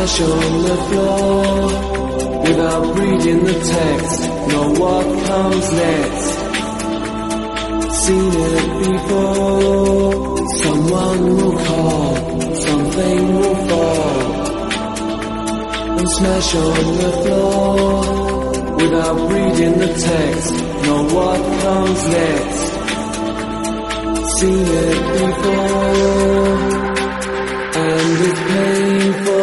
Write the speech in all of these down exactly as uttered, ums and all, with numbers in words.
smash on the floor without reading the text. Know what comes next. Seen it before. Someone will call, something will fall, and smash on the floor without reading the text. Know what comes next. Seen it before, and it's painful.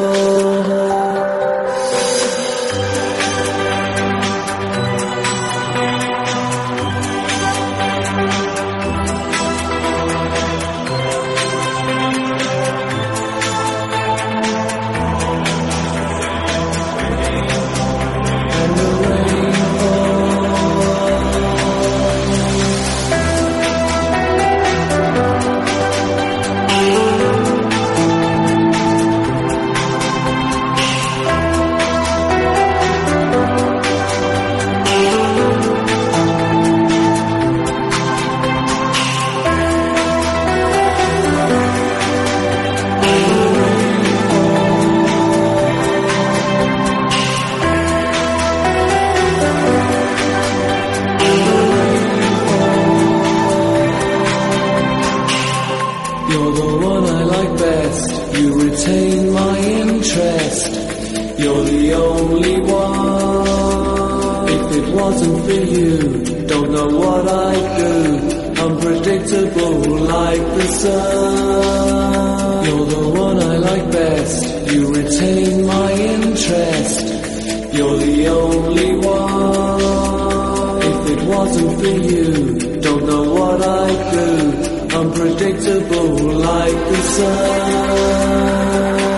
You're the one I like best. You retain my interest. You're the only one. If it wasn't for you, don't know what I'd do. Unpredictable like the sun. You're the one I like best. You retain my interest. You're the only one. If it wasn't for you, don't know what I'd do. Unpredictable like the sun.